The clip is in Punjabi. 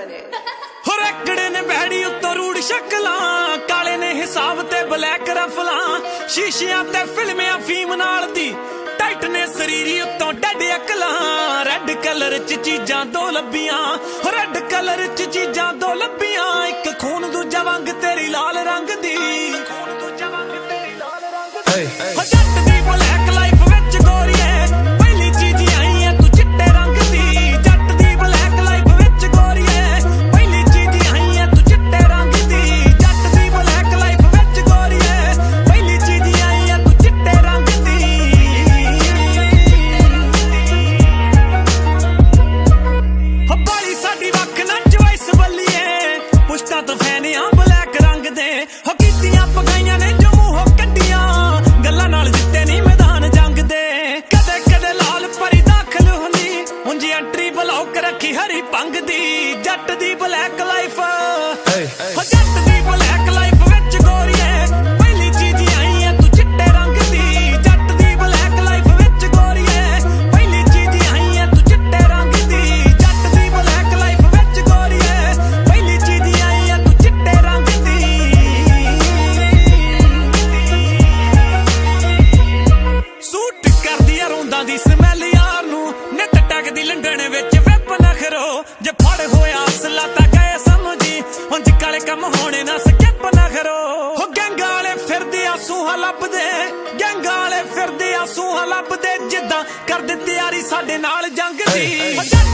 ਹੋ ਰੈਕੜੇ ਨੇ ਬੈੜੀ ਉੱਤੋਂ ਰੂੜ ਸ਼ਕਲਾਂ, ਕਾਲੇ ਨੇ ਹਿਸਾਬ ਤੇ ਬਲੈਕ ਰਫਲਾਂ, ਸ਼ੀਸ਼ਿਆਂ ਤੇ ਫਿਲਮਿਆਂ ਫੀਮ ਨਾਲ ਦੀ, ਟਾਈਟ ਨੇ ਸਰੀਰੀ ਉੱਤੋਂ ਡੱਡ ਅਕਲਾਂ। ਰੈੱਡ ਕਲਰ ਚ ਚੀਜ਼ਾਂ ਦੋ ਲੱਭੀਆਂ, ਹੋ ਰੈੱਡ ਕਲਰ ਚ ਚੀਜ਼ਾਂ ਦੋ ਲੱਭੀਆਂ, ਇੱਕ ਖੂਨ ਦੂਜਾ ਵੰਗ ਤੇਰੀ ਲਾਲ ਰੰਗ ਦੀ। ਹੋ ਜੱਟ ਦੀ ਬਲੈਕ ਲਾਈਫ ਵਿੱਚ ਗੋਰੀਏ, ਪਹਿਲੀ ਚੀਜ਼ ਆਈ ਐ ਤੂੰ ਚਿੱਟੇ ਰੰਗ ਦੀ। ਜੱਟ ਦੀ ਬਲੈਕ ਲਾਈਫ ਵਿੱਚ ਗੋਰੀਏ, ਪਹਿਲੀ ਚੀਜ਼ ਆਈ ਐ ਤੂੰ ਚਿੱਟੇ ਰੰਗ ਦੀ। ਜੱਟ ਦੀ ਬਲੈਕ ਲਾਈਫ ਵਿੱਚ ਗੋਰੀਏ, ਪਹਿਲੀ ਚੀਜ਼ ਆਈ ਐ ਤੂੰ ਚਿੱਟੇ ਰੰਗ ਦੀ। ਹੋ ਬਾਲੀ ਸਾਡੀ ਵੱਖ ਨਾ ਚੁਆਇਸ ਬੱਲੀਏ, ਪੁਸ਼ਤਾਂ ਤੋਂ ਫੈਨ ਆ ਬਲੈਕ ਰੰਗ ਦੇ। ਹੋ ਕੀਤੀਆਂ ਪਗਾਈਆਂ ਨੇ ਜੋ ਮੂੰਹੋਂ ਕੱਢੀਆਂ, ਗੱਲਾਂ ਨਾਲ ਜਿੱਤੇ ਨਹੀਂ ਮੈਦਾਨ ਜੰਗ ਦੇ। ਕਦੇ ਕਦੇ ਲਾਲ ਪਰੀ ਦਾਖਲ ਹੁੰਦੀ, ਉਂਝ ਐਂਟਰੀ ਬਲੌਕ ਰੱਖੀ ਹਰੀ ਭੰਗ ਦੀ। ਜੱਟ ਦੀ ਬਲੈਕ ਲਾਈਫ, ਹੋ ਜੱਟ ਦੀ ਬਲੈਕ ਲਾਈਫ ਵਿੱਚ ਗੋਰੀਏ, ਪਹਿਲੀ ਚੀਜ਼ ਆਈ ਐ ਤੂੰ ਚਿੱਟੇ ਰੰਗ ਦੀ। ਜੱਟ ਦੀ ਬਲੈਕ ਲਾਈਫ ਵਿੱਚ ਗੋਰੀਏ, ਪਹਿਲੀ ਚੀਜ਼ ਆਈ ਐ ਤੂੰ ਚਿੱਟੇ ਰੰਗ ਦੀ। ਜੱਟ ਦੀ ਬਲੈਕ ਲਾਈਫ ਵਿੱਚ ਗੋਰੀਏ, ਪਹਿਲੀ ਚੀਜ਼ ਆਈ ਐ ਤੂੰ ਚਿੱਟੇ ਰੰਗ ਦੀ। ਸੂਟ ਕਰਦੀ ਆ ਰੋਂਦਾਂ ਦੀ ਸਮੈਲ ਯਾਰ ਨੂੰ, ਨਿੱਤ ਟਕਦੀ ਲੰਡਣ ਵਿੱਚ ਵੈਪ ਨਖਰੋ। ਜੇ ਫੜ ਹੋਇਆ ਅਸਲਾ ਤਾਂ ਗਏ ਸਮਝੀ, ਉਂਝ ਕਾਲੇ ਕੰਮ ਹੋਣੇ ਨਾ ਸਕਿਪ ਨਖਰੋ। ਹੋ ਗੈਂਗਾਂ ਵਾਲੇ ਫਿਰਦੇ ਆ ਸੂਹਾ ਲੱਭਦੇ, ਗੈਂਗਾਂ ਵਾਲੇ ਫਿਰਦੇ ਆ ਸੂਹਾ ਲੱਭਦੇ, ਜਿੱਦਾਂ ਕਰਦੇ ਤਿਆਰੀ ਸਾਡੇ ਨਾਲ ਜੰਗ ਦੀ।